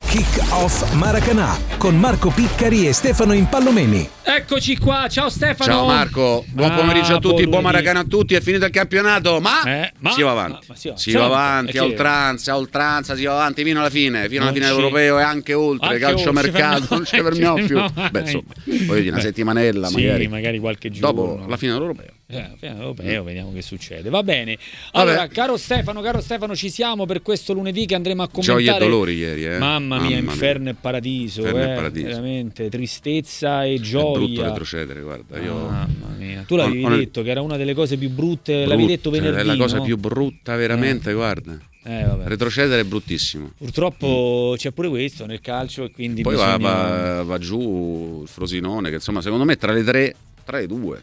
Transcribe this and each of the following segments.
Kick Off Maracanã con Marco Piccari e Stefano Impallomeni. Eccoci qua, ciao Stefano. Ciao Marco, buon pomeriggio a tutti, buon Maracanã a tutti, è finito il campionato, ma si va avanti, si va avanti a oltranza, si va avanti fino alla fine dell'Europeo e anche oltre, calciomercato, non ci fermiamo più. Beh, insomma, voglio dire, una settimanella magari qualche giorno. Dopo la fine dell'Europeo. Vediamo che succede. Va bene. Allora, caro Stefano, ci siamo per questo lunedì che andremo a commentare. Gioia e dolori ieri, Mamma mia, inferno e paradiso, veramente tristezza e gioia. È brutto retrocedere, guarda. Mamma mia. Tu l'avevi detto che era una delle cose più brutte, l'avevi detto venerdì. È la cosa più brutta, veramente, guarda. Retrocedere è bruttissimo. Purtroppo c'è pure questo nel calcio e quindi poi va giù il Frosinone, che insomma secondo me tra le due.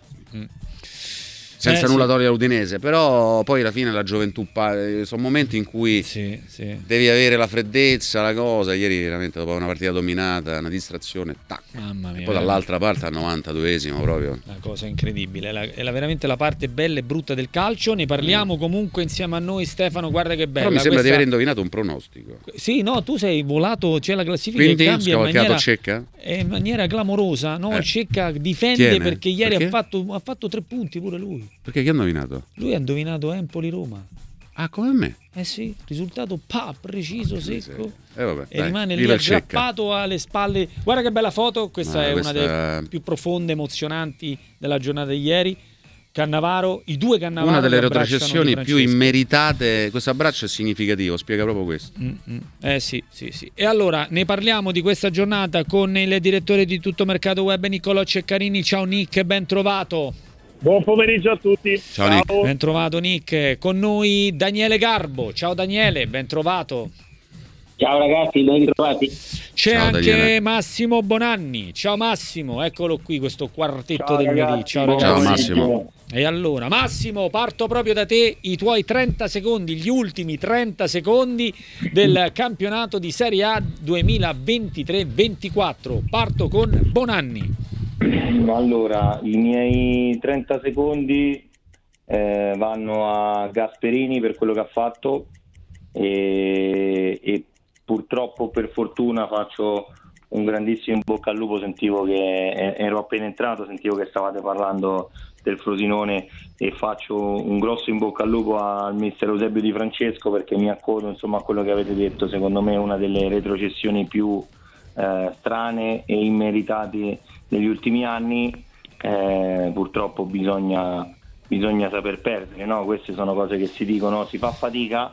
Senza nulla togliere all'Udinese, però poi alla fine la gioventù sono momenti in cui devi avere la freddezza, la cosa. Ieri veramente dopo una partita dominata, una distrazione, tac. Mamma mia, e poi dall'altra parte al 92esimo proprio. Una cosa incredibile, è veramente la parte bella e brutta del calcio. Ne parliamo comunque insieme a noi, Stefano, guarda che bella. Però mi sembra di aver indovinato un pronostico. Sì, no, tu sei volato, c'è la classifica quindi che cambia Cecca? In maniera clamorosa. No, Cecca difende perché ieri ha fatto 3 punti pure lui. Perché chi ha indovinato? Lui ha indovinato Empoli-Roma. Ah, come me? Sì, risultato preciso, secco. E rimane lì aggrappato alle spalle. Guarda che bella foto, questa è una delle più profonde, emozionanti della giornata di ieri. Cannavaro, i due Cannavaro. Una delle retrocessioni più immeritate. Questo abbraccio è significativo, spiega proprio questo. Sì. E allora ne parliamo di questa giornata con il direttore di Tutto Mercato Web, Niccolò Ceccarini. Ciao Nick, ben trovato. Buon pomeriggio a tutti. Ciao Nick. Ben trovato Nick. Con noi Daniele Garbo. Ciao Daniele, ben trovato. Ciao ragazzi, ben ritrovati. C'è anche Daniele. Massimo Bonanni. Ciao Massimo, eccolo qui questo quartetto del lunedì. Ciao ragazzi. Ciao Massimo. E allora Massimo, parto proprio da te, i tuoi 30 secondi, gli ultimi 30 secondi del campionato di Serie A 2023-24. Parto con Bonanni. Allora, i miei 30 secondi vanno a Gasperini per quello che ha fatto e purtroppo, per fortuna, faccio un grandissimo in bocca al lupo. Sentivo che ero appena entrato, sentivo che stavate parlando del Frosinone e faccio un grosso in bocca al lupo al mister Eusebio Di Francesco, perché mi accodo a quello che avete detto. Secondo me è una delle retrocessioni più strane e immeritate negli ultimi anni. Purtroppo bisogna saper perdere, no? Queste sono cose che si dicono, si fa fatica,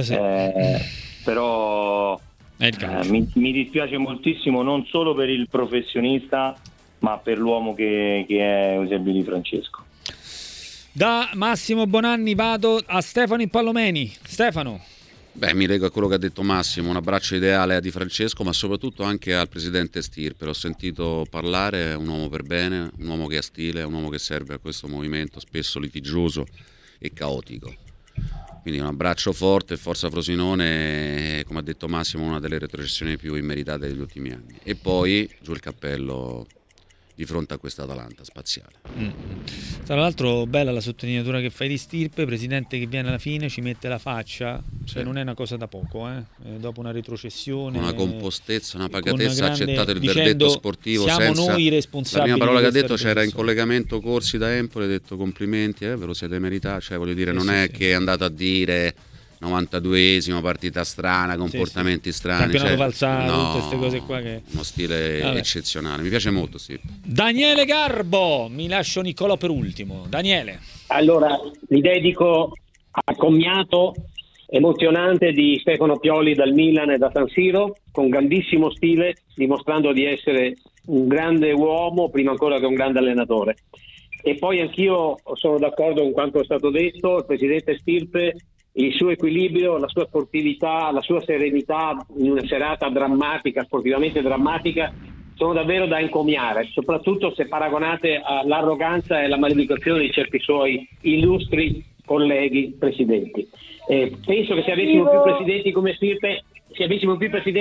però mi dispiace moltissimo, non solo per il professionista ma per l'uomo che è Eusebio Di Francesco. Da Massimo Bonanni vado a Stefano Impallomeni. Stefano. Mi leggo a quello che ha detto Massimo, un abbraccio ideale a Di Francesco, ma soprattutto anche al presidente Stirpe. L'ho sentito parlare, è un uomo per bene, un uomo che ha stile, un uomo che serve a questo movimento, spesso litigioso e caotico. Quindi un abbraccio forte, forza Frosinone, come ha detto Massimo, una delle retrocessioni più immeritate degli ultimi anni. E poi giù il cappello di fronte a questa Atalanta spaziale. Tra l'altro bella la sottolineatura che fai di Stirpe, presidente che viene alla fine, ci mette la faccia, cioè non è una cosa da poco, dopo una retrocessione, una compostezza, una pacatezza, grande, accettato il dicendo, verdetto sportivo siamo senza noi responsabili. La prima parola che ha detto, c'era in retrocessione. collegamento Corsi da Empoli, ha detto complimenti, ve lo siete meritati, cioè voglio dire, non è che è andato a dire 92esima partita strana, comportamenti strani, campionato falsato, tutte queste cose qua che... uno stile eccezionale, mi piace molto. Daniele Garbo, mi lascio Niccolò per ultimo. Daniele. Allora, mi dedico al commiato emozionante di Stefano Pioli dal Milan e da San Siro, con grandissimo stile, dimostrando di essere un grande uomo prima ancora che un grande allenatore. E poi anch'io sono d'accordo con quanto è stato detto. Il presidente Stirpe, il suo equilibrio, la sua sportività, la sua serenità in una serata drammatica, sportivamente drammatica, sono davvero da encomiare, soprattutto se paragonate all'arroganza e alla maleducazione di certi suoi illustri colleghi presidenti. Penso che se avessimo più presidenti come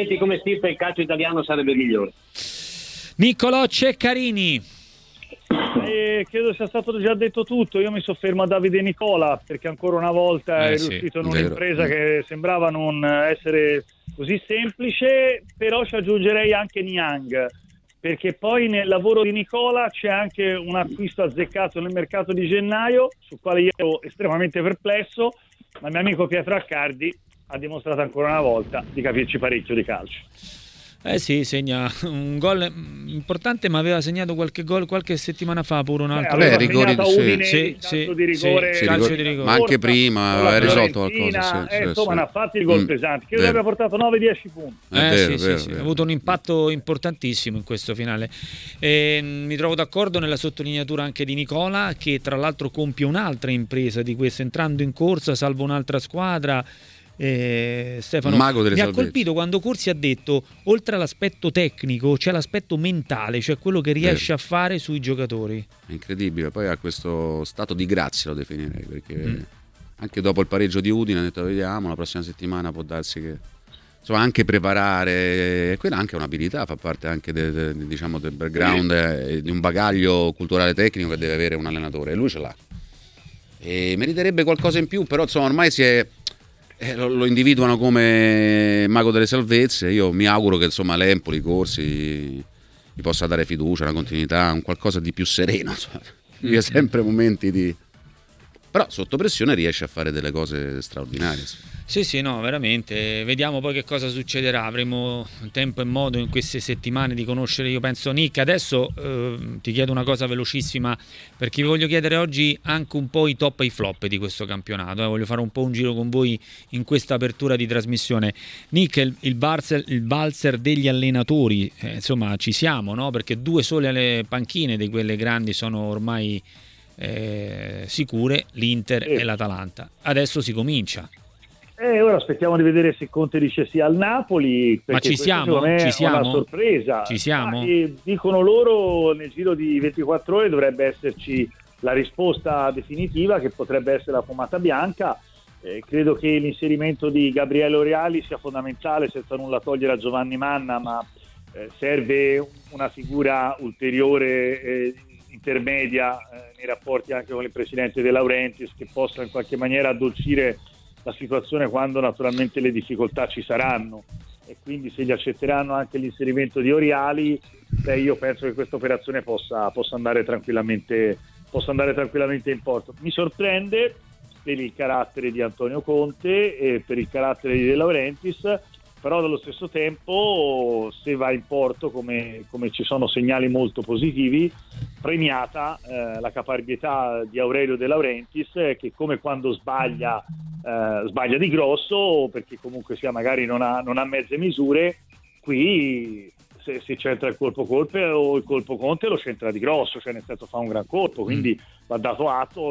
Stirpe, il calcio italiano sarebbe migliore. Niccolò Ceccarini. Credo sia stato già detto tutto. Io mi soffermo a Davide Nicola, perché ancora una volta è riuscito in un'impresa che sembrava non essere così semplice, però ci aggiungerei anche Niang, perché poi nel lavoro di Nicola c'è anche un acquisto azzeccato nel mercato di gennaio, sul quale io ero estremamente perplesso, ma il mio amico Pietro Accardi ha dimostrato ancora una volta di capirci parecchio di calcio. Sì, segna un gol importante, ma aveva segnato qualche gol qualche settimana fa pure un altro. Rigori sì, calcio di rigore, ma anche prima aveva risolto qualcosa. Insomma, ne ha fatti di gol pesanti. Credo che abbia portato 9-10 punti. Ha avuto un impatto importantissimo in questo finale. Mi trovo d'accordo nella sottolineatura anche di Nicola, che tra l'altro compie un'altra impresa di questo, entrando in corsa, salvo un'altra squadra. Stefano, mi ha colpito quando Corsi ha detto oltre all'aspetto tecnico c'è l'aspetto mentale, cioè quello che riesce a fare sui giocatori. È incredibile, poi ha questo stato di grazia, lo definirei, perché anche dopo il pareggio di Udine ha detto vediamo, la prossima settimana può darsi che insomma anche preparare, quella anche è un'abilità, fa parte anche del background di un bagaglio culturale tecnico che deve avere un allenatore, e lui ce l'ha e meriterebbe qualcosa in più, però insomma ormai lo individuano come mago delle salvezze. Io mi auguro che insomma l'Empoli, Corsi gli possa dare fiducia, una continuità, un qualcosa di più sereno, vive sempre momenti di, però sotto pressione riesce a fare delle cose straordinarie. Sì, no, veramente. Vediamo poi che cosa succederà. Avremo tempo e modo in queste settimane di conoscere, io penso, Nick. Adesso ti chiedo una cosa velocissima, perché vi voglio chiedere oggi anche un po' i top e i flop di questo campionato. Voglio fare un po' un giro con voi in questa apertura di trasmissione. Nick, il valzer degli allenatori, insomma ci siamo, no? Perché 2 sole alle panchine di quelle grandi sono ormai sicure, l'Inter e l'Atalanta. Adesso si comincia. Ora aspettiamo di vedere se Conte dice sì al Napoli, perché ma ci siamo? È una sorpresa. Ci siamo? Dicono loro nel giro di 24 ore dovrebbe esserci la risposta definitiva, che potrebbe essere la fumata bianca. Credo che l'inserimento di Gabriele Oreali sia fondamentale, senza nulla togliere a Giovanni Manna, ma serve una figura ulteriore intermedia nei rapporti anche con il presidente De Laurentiis, che possa in qualche maniera addolcire la situazione quando naturalmente le difficoltà ci saranno, e quindi se gli accetteranno anche l'inserimento di Oreali, io penso che questa operazione possa andare tranquillamente in porto. Mi sorprende per il carattere di Antonio Conte e per il carattere di De Laurentiis, però dallo stesso tempo, se va in porto, come ci sono segnali molto positivi, premiata la caparbietà di Aurelio De Laurentiis, che come quando sbaglia di grosso, perché comunque sia magari non ha mezze misure, qui se c'entra il colpo Conte o il colpo Conte lo c'entra di grosso, cioè nel senso fa un gran colpo, quindi va dato atto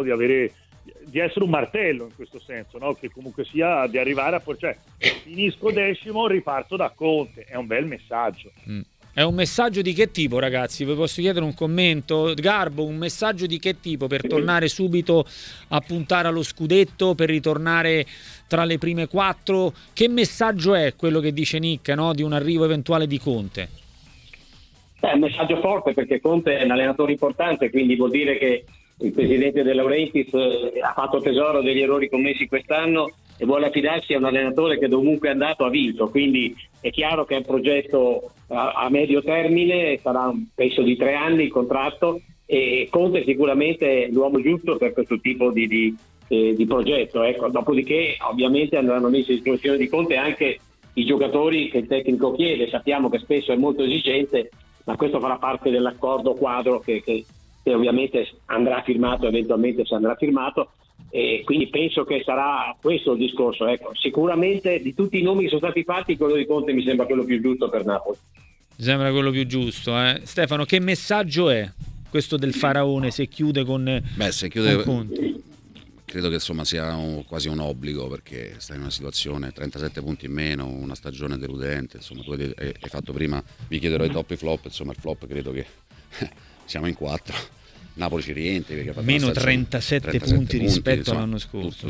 di essere un martello in questo senso, no? Che comunque sia di arrivare cioè finisco 10º, riparto da Conte, è un bel messaggio. È un messaggio di che tipo, ragazzi? Vi posso chiedere un commento? Garbo, un messaggio di che tipo per tornare subito a puntare allo scudetto, per ritornare tra le prime 4? Che messaggio è quello che dice Nick, no? Di un arrivo eventuale di Conte? È un messaggio forte, perché Conte è un allenatore importante, quindi vuol dire che il presidente De Laurentiis ha fatto tesoro degli errori commessi quest'anno e vuole affidarsi a un allenatore che dovunque è andato ha vinto, quindi è chiaro che è un progetto a medio termine, sarà un penso di 3 anni il contratto, e Conte sicuramente è l'uomo giusto per questo tipo di progetto. Ecco. Dopodiché ovviamente andranno messi a disposizione di Conte anche i giocatori che il tecnico chiede, sappiamo che spesso è molto esigente, ma questo farà parte dell'accordo quadro che ovviamente andrà firmato, eventualmente se andrà firmato, e quindi penso che sarà questo il discorso. Ecco, sicuramente di tutti i nomi che sono stati fatti, quello di Conte mi sembra quello più giusto per Napoli. Mi sembra quello più giusto, Stefano, che messaggio è questo del Faraone se chiude con Conte? Credo che insomma sia quasi un obbligo, perché stai in una situazione 37 punti in meno, una stagione deludente, insomma tu hai fatto prima, vi chiederò i top e i flop, insomma il flop credo che siamo in 4, Napoli ci rientri perché ha fatto meno 37 punti rispetto all'anno scorso,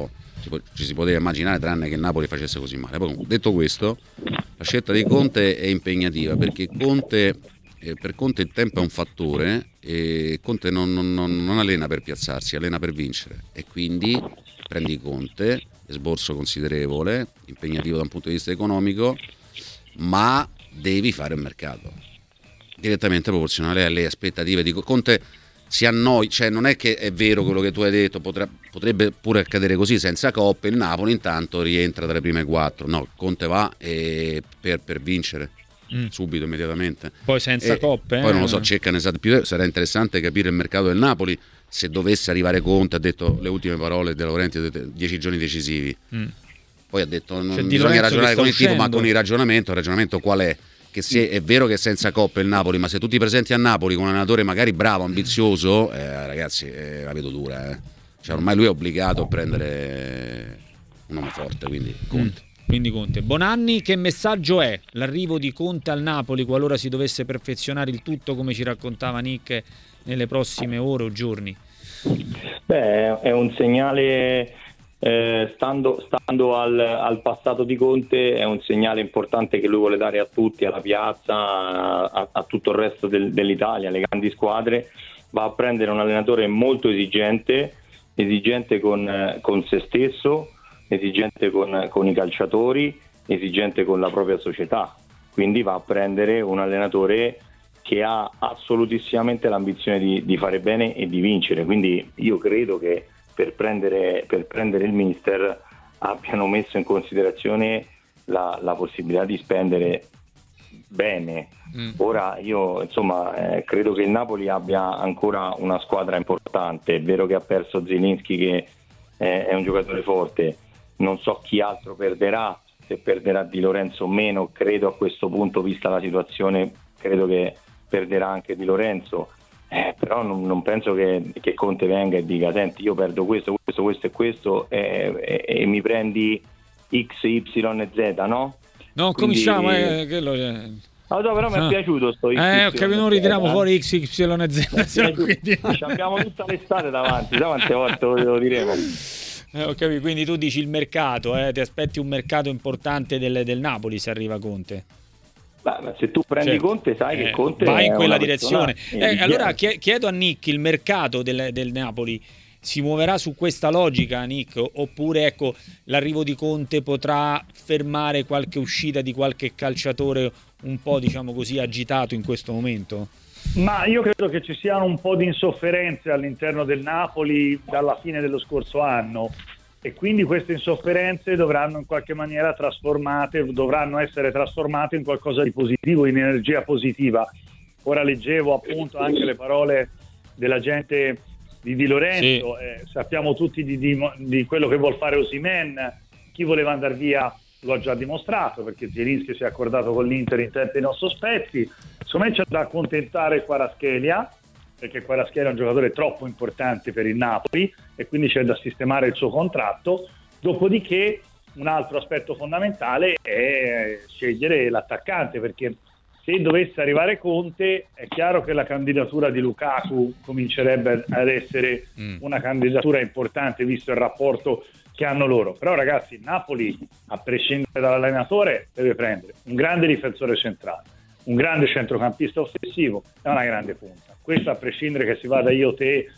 ci si poteva immaginare, tranne che Napoli facesse così male. Poi, detto questo, la scelta di Conte è impegnativa, perché Conte per Conte il tempo è un fattore e Conte non allena per piazzarsi, allena per vincere, e quindi prendi Conte, esborso considerevole, impegnativo da un punto di vista economico, ma devi fare un mercato direttamente proporzionale alle aspettative di Conte. Si annoi, cioè non è che è vero quello che tu hai detto, potrebbe pure accadere così senza coppe, il Napoli intanto rientra tra le prime 4, no, Conte va per vincere subito, immediatamente, poi senza coppe poi non lo so, cercano più, sarà interessante capire il mercato del Napoli se dovesse arrivare Conte. Ha detto le ultime parole De Laurenti, ha detto 10 giorni decisivi, poi ha detto non bisogna ragionare con il tipo, ma con il ragionamento qual è? Che se è vero che è senza coppe il Napoli, ma se tu ti presenti a Napoli con un allenatore magari bravo, ambizioso, ragazzi, la vedo dura, cioè ormai lui è obbligato a prendere un uomo forte, quindi Conte. Bonanni, che messaggio è l'arrivo di Conte al Napoli qualora si dovesse perfezionare il tutto, come ci raccontava Nick, nelle prossime ore o giorni? Beh, è un segnale, stando al passato di Conte, è un segnale importante che lui vuole dare a tutti, alla piazza, a tutto il resto dell'Italia, alle grandi squadre. Va a prendere un allenatore molto esigente con se stesso, esigente con i calciatori, esigente con la propria società. Quindi va a prendere un allenatore che ha assolutissimamente l'ambizione di fare bene e di vincere. Quindi io credo che per prendere il mister abbiano messo in considerazione la possibilità di spendere bene. Ora io credo che il Napoli abbia ancora una squadra importante. È vero che ha perso Zielinski, che è un giocatore forte, non so chi altro perderà, se perderà Di Lorenzo o meno. Credo a questo punto, vista la situazione, credo che perderà anche Di Lorenzo, però non penso che Conte venga e dica: senti, io perdo questo e questo e mi prendi X, Y e Z, no? No, cominciamo quello però mi è piaciuto sto X, ho capito, non ritiriamo fuori X, Y e Z, quindi abbiamo tutta l'estate davanti, quante volte lo diremo. Ho capito, quindi tu dici il mercato, ti aspetti un mercato importante del Napoli se arriva Conte? Beh, se tu prendi Conte, sai che Conte va in quella direzione. Allora chiedo a Nick, il mercato del Napoli si muoverà su questa logica, Nick, oppure l'arrivo di Conte potrà fermare qualche uscita di qualche calciatore un po', diciamo così, agitato in questo momento? Ma io credo che ci siano un po' di insofferenze all'interno del Napoli dalla fine dello scorso anno, e quindi queste insofferenze dovranno in qualche maniera dovranno essere trasformate in qualcosa di positivo, in energia positiva. Ora leggevo appunto anche le parole della gente di Lorenzo, sappiamo tutti di quello che vuol fare Osimhen. Chi voleva andare via lo ha già dimostrato, perché Zielinski si è accordato con l'Inter in tempi non sospetti. Secondo me c'è da accontentare Kvaratskhelia, perché Kvaratskhelia è un giocatore troppo importante per il Napoli e quindi c'è da sistemare il suo contratto. Dopodiché un altro aspetto fondamentale è scegliere l'attaccante, perché se dovesse arrivare Conte è chiaro che la candidatura di Lukaku comincerebbe ad essere una candidatura importante, visto il rapporto che hanno loro. Però ragazzi, il Napoli, a prescindere dall'allenatore, deve prendere un grande difensore centrale, un grande centrocampista offensivo e una grande punta. Questo a prescindere che si vada io, te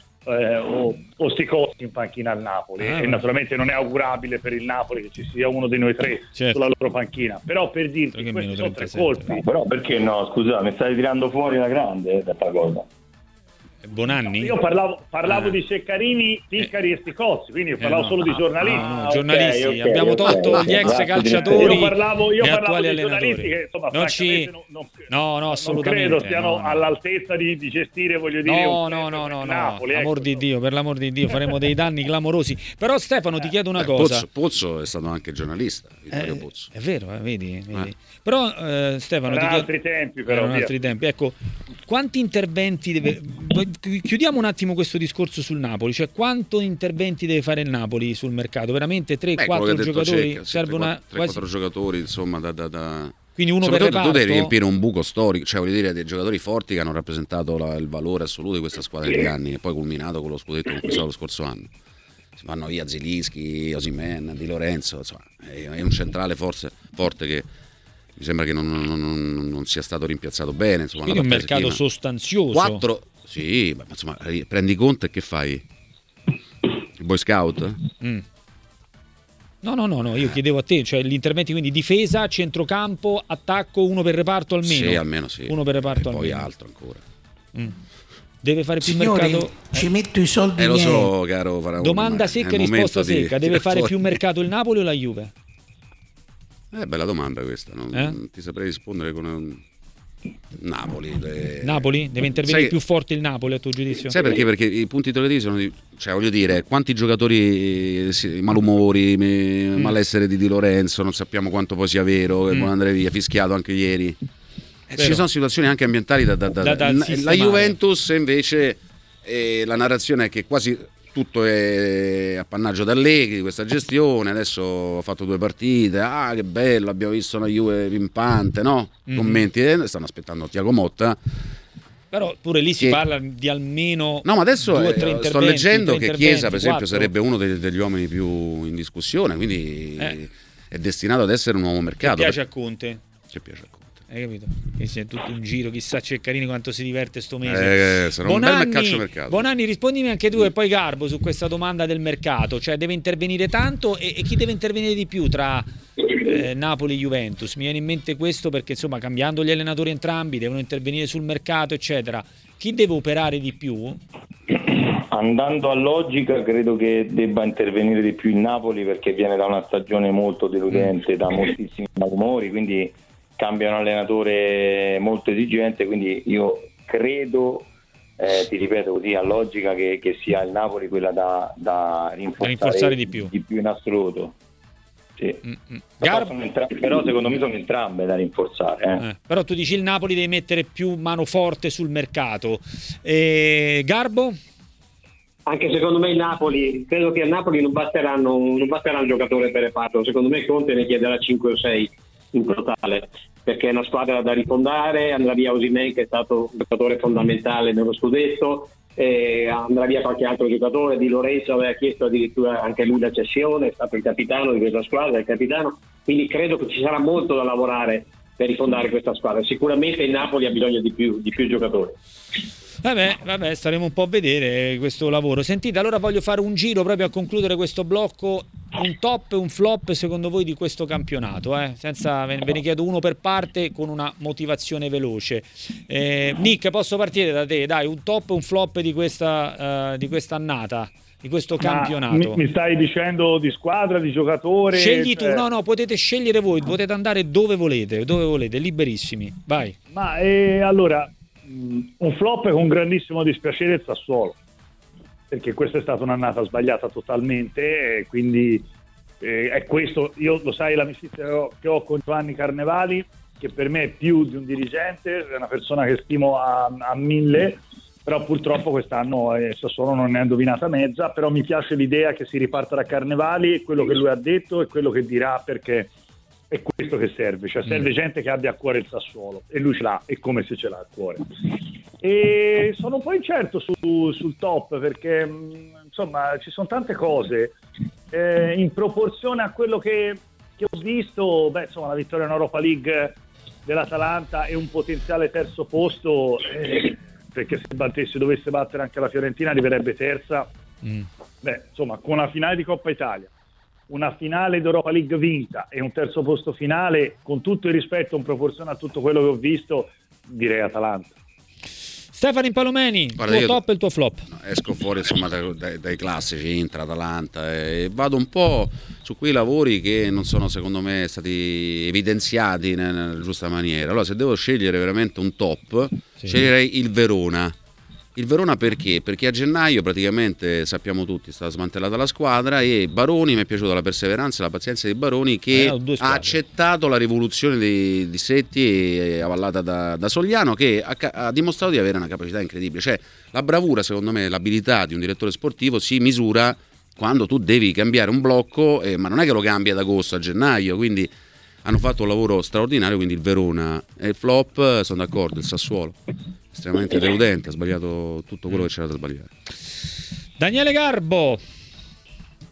o Sticozzi in panchina al Napoli, e naturalmente non è augurabile per il Napoli che ci sia uno dei noi tre sulla loro panchina, però per dirti che questi sono 3 colpi. Però perché no, scusa, mi stai tirando fuori la grande questa cosa. Bonanni? Io parlavo di Ceccarini, Piccari e Sticozzi, quindi io parlavo solo di giornalisti. Giornalisti, Okay, abbiamo tolto gli ex calciatori. Io parlavo attuali di allenatori. giornalisti che insomma non assolutamente credo stiano all'altezza di gestire, voglio dire, Napoli, amor di Dio, per l'amor di Dio, faremo dei danni clamorosi. Però Stefano, ti chiedo una cosa. Pozzo è stato anche giornalista, Vittorio Pozzo. È vero, vedi. Però Stefano, erano altri tempi, però altri tempi. Ecco, quanti interventi chiudiamo un attimo questo discorso sul Napoli, cioè quanto interventi deve fare il Napoli sul mercato? Veramente 3-4 giocatori? Serve 3-4 giocatori, insomma, quindi uno per reparto? Tu devi riempire un buco storico, cioè voglio dire, dei giocatori forti che hanno rappresentato il valore assoluto di questa squadra negli anni, e poi culminato con lo scudetto conquistato lo scorso anno. Si vanno via Zielinski, Osimhen, Di Lorenzo, insomma, è un centrale forte che mi sembra che non non sia stato rimpiazzato bene. Insomma, quindi un mercato sostanzioso. 4, sì, ma insomma, prendi conto e che fai? Il Boy Scout? No, io chiedevo a te, cioè gli interventi quindi difesa, centrocampo, attacco, uno per reparto almeno. Sì, almeno sì. Uno per reparto e almeno. Poi altro ancora. Deve fare più Signori, mercato. ci metto i soldi Lo miei. so, caro Faraone. Domanda secca e risposta secca. Deve fare più mercato il Napoli o la Juve? Bella domanda questa. Non ti saprei rispondere con Napoli. Napoli? Deve intervenire più forte il Napoli a tuo giudizio? Sai perché? Perché i punti interrogativi sono cioè voglio dire, quanti giocatori malumori, malessere di Di Lorenzo, non sappiamo quanto poi sia vero, che vuole andare via, fischiato anche ieri. Ci sono situazioni anche ambientali da la Juventus invece la narrazione è che quasi tutto è appannaggio d'Allegri di questa gestione. Adesso ha fatto 2 partite, che bello, abbiamo visto una Juve pimpante, no? Commenti, stanno aspettando Thiago Motta. Però pure lì si parla di almeno no, ma adesso 2 o 3 interventi, sto leggendo che Chiesa per esempio 4. sarebbe uno degli uomini più in discussione, quindi è destinato ad essere un nuovo mercato. Che piace a Conte. Ci piace a Conte. Hai capito? Che sia tutto un giro, chissà Ceccarini quanto si diverte sto mese. Sarà un bel calciomercato. Bonanni, rispondimi anche tu e poi Garbo su questa domanda del mercato, cioè deve intervenire tanto e chi deve intervenire di più tra Napoli e Juventus? Mi viene in mente questo perché insomma cambiando gli allenatori entrambi devono intervenire sul mercato eccetera. Chi deve operare di più? Andando a logica credo che debba intervenire di più il Napoli perché viene da una stagione molto deludente, da moltissimi malumori, quindi cambia un allenatore molto esigente, quindi io credo, ti ripeto così, a logica che sia il Napoli quella da rinforzare di più in assoluto. Sì. Però secondo me sono entrambe da rinforzare. Però tu dici il Napoli deve mettere più mano forte sul mercato. Garbo? Anche secondo me il Napoli, credo che al Napoli non basteranno un giocatore per reparto, secondo me Conte ne chiederà 5 o 6 in totale, perché è una squadra da rifondare. Andrà via Osimhen che è stato un giocatore fondamentale nello scudetto, andrà via qualche altro giocatore. Di Lorenzo aveva chiesto addirittura anche lui la cessione, è stato il capitano di questa squadra, il capitano, quindi credo che ci sarà molto da lavorare per rifondare questa squadra. Sicuramente il Napoli ha bisogno di più giocatori. Vabbè, staremo un po' a vedere questo lavoro. Sentite, allora voglio fare un giro proprio a concludere questo blocco, un top e un flop secondo voi di questo campionato, senza ve ne chiedo uno per parte con una motivazione veloce. Nick, posso partire da te? Dai, un top e un flop di questa annata, di questo campionato. Mi stai dicendo di squadra, di giocatore? Scegli tu, no, potete scegliere voi, potete andare dove volete, liberissimi, vai. Ma allora un flop con grandissimo dispiacere il Sassuolo, perché questa è stata un'annata sbagliata totalmente, quindi è questo. Io lo sai l'amicizia che ho con Giovanni Carnevali, che per me è più di un dirigente, è una persona che stimo a 1000, però purtroppo quest'anno Sassuolo non ne ha indovinata mezza. Però mi piace l'idea che si riparta da Carnevali, quello che lui ha detto e quello che dirà, perché è questo che serve, cioè serve gente che abbia a cuore il Sassuolo, e lui ce l'ha, e come se ce l'ha a cuore. E sono un po' incerto sul top, perché insomma ci sono tante cose in proporzione a quello che ho visto. Insomma, la vittoria in Europa League dell'Atalanta e un potenziale terzo posto, perché se dovesse battere anche la Fiorentina arriverebbe terza. Insomma, con una finale di Coppa Italia, una finale d'Europa League vinta e un terzo posto finale, con tutto il rispetto in proporzione a tutto quello che ho visto, direi Atalanta. Stefano Impallomeni, il tuo top e il tuo flop. Esco fuori insomma dai classici, Inter, Atalanta, e vado un po' su quei lavori che non sono secondo me stati evidenziati nella giusta maniera. Allora, se devo scegliere veramente un top, sceglierei il Verona. Il Verona perché? Perché a gennaio praticamente sappiamo tutti è stata smantellata la squadra, e Baroni, mi è piaciuta la perseveranza e la pazienza di Baroni, che ha accettato la rivoluzione di Setti avallata da Sogliano, che ha dimostrato di avere una capacità incredibile. Cioè la bravura, secondo me, l'abilità di un direttore sportivo si misura quando tu devi cambiare un blocco, ma non è che lo cambi ad agosto, a gennaio, quindi hanno fatto un lavoro straordinario. Quindi il Verona. E il flop, sono d'accordo, il Sassuolo, estremamente deludente, ha sbagliato tutto quello che c'era da sbagliare. Daniele Garbo.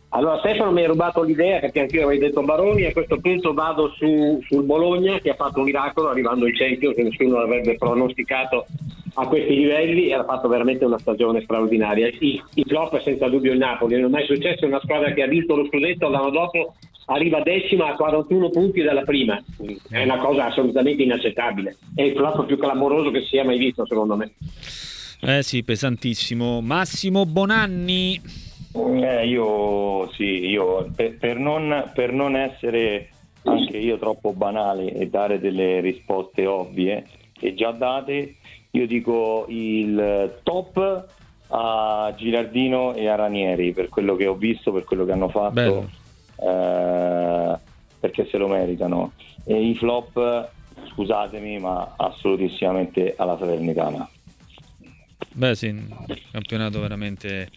Allora Stefano mi ha rubato l'idea, perché anche io avevo detto Baroni, a questo punto vado sul Bologna, che ha fatto un miracolo arrivando in Champions, che nessuno avrebbe pronosticato a questi livelli, e ha fatto veramente una stagione straordinaria. Il flop è senza dubbio il Napoli, non è mai successo, è una squadra che ha vinto lo scudetto, l'anno dopo arriva decima a 41 punti dalla prima, è una cosa assolutamente inaccettabile, è il flop più clamoroso che si sia mai visto, secondo me. Sì, pesantissimo. Massimo Bonanni. Io per non essere anche io troppo banale e dare delle risposte ovvie e già date, io dico il top a Gilardino e a Ranieri, per quello che ho visto, per quello che hanno fatto, perché se lo meritano, e i flop, scusatemi, ma assolutissimamente alla Salernitana. Beh sì, campionato veramente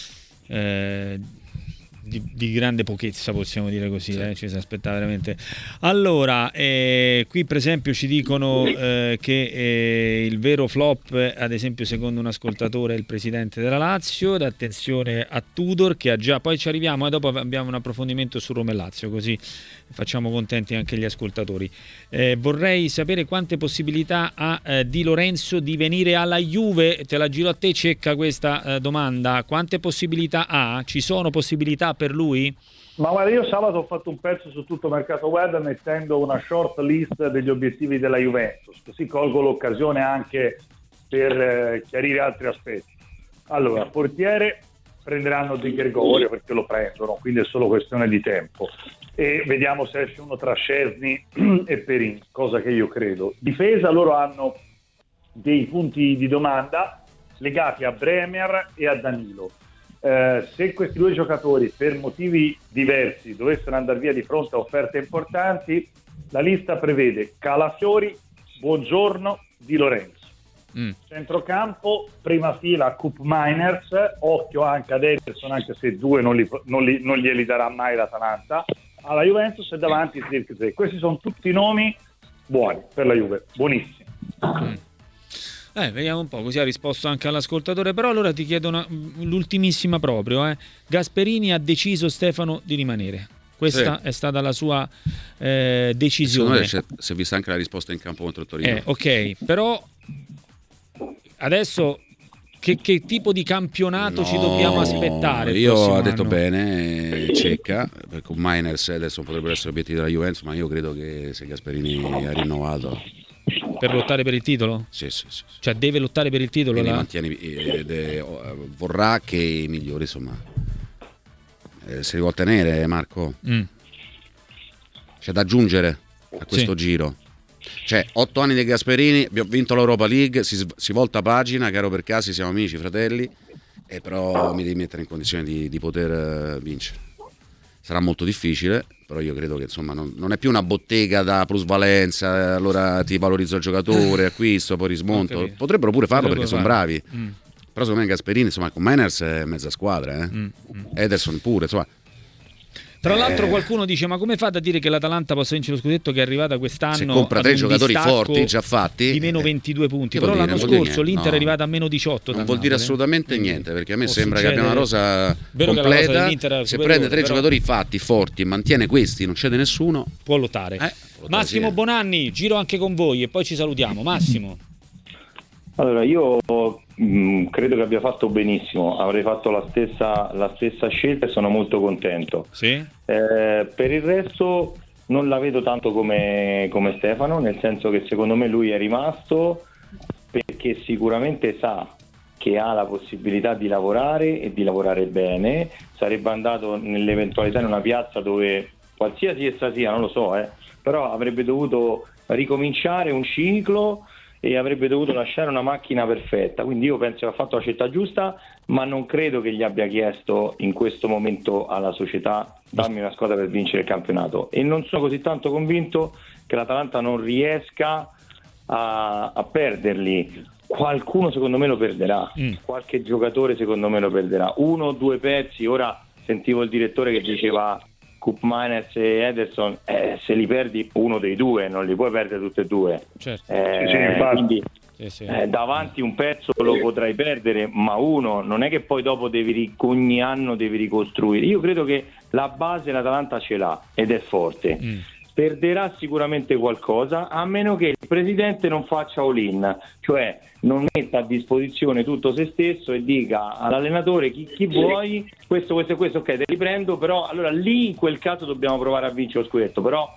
di grande pochezza, possiamo dire così, sì. Ci si aspettava veramente. Allora, qui per esempio ci dicono che il vero flop, ad esempio secondo un ascoltatore, è il presidente della Lazio. Ed attenzione a Tudor, che ha già, poi ci arriviamo e dopo abbiamo un approfondimento su Roma e Lazio, così facciamo contenti anche gli ascoltatori. Vorrei sapere quante possibilità ha Di Lorenzo di venire alla Juve. Te la giro a te, Cecca, questa domanda. Quante possibilità ha? Ci sono possibilità per lui? Ma guarda, io sabato ho fatto un pezzo su Tutto Mercato Web mettendo una short list degli obiettivi della Juventus, così colgo l'occasione anche per chiarire altri aspetti. Allora, portiere prenderanno Di Gregorio, perché lo prendono, quindi è solo questione di tempo, e vediamo se esce uno tra Szczesny e Perin, cosa che io credo. Difesa, loro hanno dei punti di domanda legati a Bremer e a Danilo. Se questi due giocatori per motivi diversi dovessero andare via di fronte a offerte importanti, la lista prevede Calafiori, Buongiorno, Di Lorenzo. Centrocampo, prima fila Koop Meiners, occhio anche ad Ederson, anche se due non glieli darà mai l'Atalanta. Alla Juventus e davanti Zirkzee. Questi sono tutti nomi buoni per la Juve, buonissimi. Vediamo un po', così ha risposto anche all'ascoltatore. Però allora ti chiedo l'ultimissima proprio. Gasperini ha deciso, Stefano, di rimanere. Questa è stata la sua decisione. Secondo me si è vista anche la risposta in campo contro il Torino. Ok, però adesso che tipo di campionato ci dobbiamo aspettare? Io ho detto bene, Cecca, con Miners adesso potrebbero essere obiettivi della Juventus, ma io credo che se Gasperini ha rinnovato per lottare per il titolo? Sì. Cioè deve lottare per il titolo? Vorrà che i migliori, insomma, si vuol tenere, Marco. C'è da aggiungere a questo giro. Cioè, 8 anni di Gasperini, abbiamo vinto l'Europa League, si volta pagina, caro Percasi, siamo amici, fratelli, e però mi devi mettere in condizione di poter vincere. Sarà molto difficile, però io credo che insomma non è più una bottega da plusvalenza, allora ti valorizzo il giocatore, acquisto, poi rismonto. Potrebbero pure farlo perché sono bravi. Però secondo me Gasperini, insomma, con Miners è mezza squadra, Ederson pure, insomma. Tra l'altro qualcuno dice: ma come fate a dire che l'Atalanta possa vincere lo scudetto, che è arrivata quest'anno se compra 3 giocatori forti già fatti di meno 22 punti? Però l'anno scorso l'Inter è arrivata a meno 18. Non vuol dire assolutamente niente, perché a me sembra che abbiamo una rosa completa. Se prende 3 giocatori fatti, forti, e mantiene questi, non cede nessuno, può lottare. Massimo Bonanni, giro anche con voi e poi ci salutiamo. Massimo. Allora, io credo che abbia fatto benissimo, avrei fatto la stessa scelta e sono molto contento. Sì? Per il resto non la vedo tanto come Stefano, nel senso che secondo me lui è rimasto perché sicuramente sa che ha la possibilità di lavorare e di lavorare bene. Sarebbe andato nell'eventualità in una piazza dove qualsiasi essa sia, non lo so, però avrebbe dovuto ricominciare un ciclo e avrebbe dovuto lasciare una macchina perfetta. Quindi io penso che ha fatto la scelta giusta, ma non credo che gli abbia chiesto in questo momento alla società: dammi una squadra per vincere il campionato. E non sono così tanto convinto che l'Atalanta non riesca a perderli. Qualcuno secondo me lo perderà, qualche giocatore secondo me lo perderà, 1 o 2 pezzi. Ora sentivo il direttore che diceva Koop Meiners e Ederson, se li perdi uno dei due, non li puoi perdere tutti e due. Certo. Quindi Sì. Davanti un pezzo lo potrai perdere, ma uno non è che poi dopo ogni anno devi ricostruire. Io credo che la base l'Atalanta ce l'ha ed è forte. Perderà sicuramente qualcosa, a meno che il presidente non faccia all-in, cioè non metta a disposizione tutto se stesso e dica all'allenatore chi vuoi, questo, ok, te li prendo, però allora lì in quel caso dobbiamo provare a vincere lo scudetto, però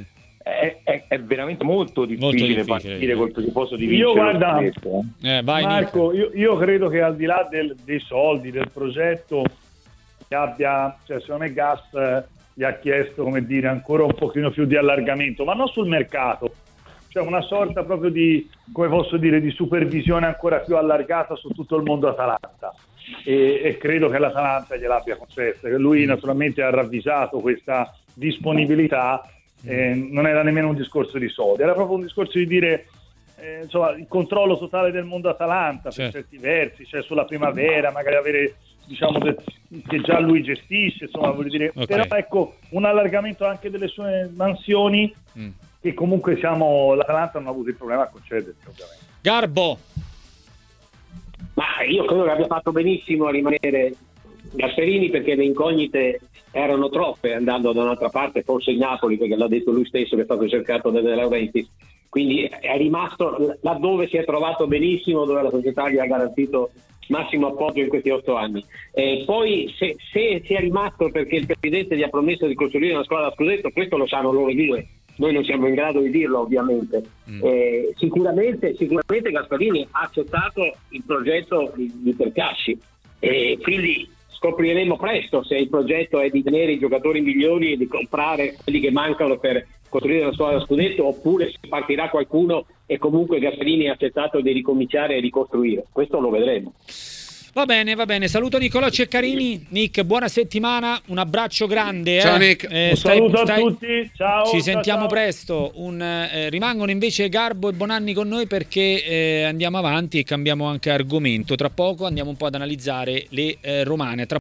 è veramente molto difficile partire col presupposto di vincere lo scudetto. Vai, Marco, io credo che al di là dei soldi, del progetto che abbia, cioè secondo me Gas gli ha chiesto, come dire, ancora un pochino più di allargamento, ma non sul mercato, cioè una sorta proprio di, come posso dire, di supervisione ancora più allargata su tutto il mondo Atalanta, e credo che l'Atalanta gliel'abbia concessa, che lui naturalmente ha ravvisato questa disponibilità. Non era nemmeno un discorso di soldi, era proprio un discorso di dire insomma, il controllo totale del mondo Atalanta, per certi versi, cioè sulla primavera, magari avere, diciamo, che già lui gestisce, insomma, voglio dire, però ecco, un allargamento anche delle sue mansioni, che comunque l'Atalanta non ha avuto il problema a concedersi, ovviamente. Garbo. Ma io credo che abbia fatto benissimo a rimanere Gasperini, perché le incognite erano troppe andando da un'altra parte, forse in Napoli, perché l'ha detto lui stesso che è stato cercato da De Laurentiis, quindi è rimasto laddove si è trovato benissimo, dove la società gli ha garantito massimo appoggio in questi 8 anni. Poi se è rimasto perché il presidente gli ha promesso di costruire una squadra da scudetto, questo lo sanno loro due, noi non siamo in grado di dirlo ovviamente. Sicuramente Gasparini ha accettato il progetto di Tercasci, e quindi scopriremo presto se il progetto è di tenere i giocatori migliori e di comprare quelli che mancano per costruire la squadra da scudetto, oppure se partirà qualcuno e comunque Gasperini ha accettato di ricominciare e ricostruire. Questo lo vedremo. Va bene, saluto Nicolò Ceccarini. Nick, buona settimana, un abbraccio grande. Ciao Nick. Un saluto a tutti, ciao. Ci sentiamo ciao. presto. Rimangono invece Garbo e Bonanni con noi, perché andiamo avanti e cambiamo anche argomento. Tra poco andiamo un po' ad analizzare le romane.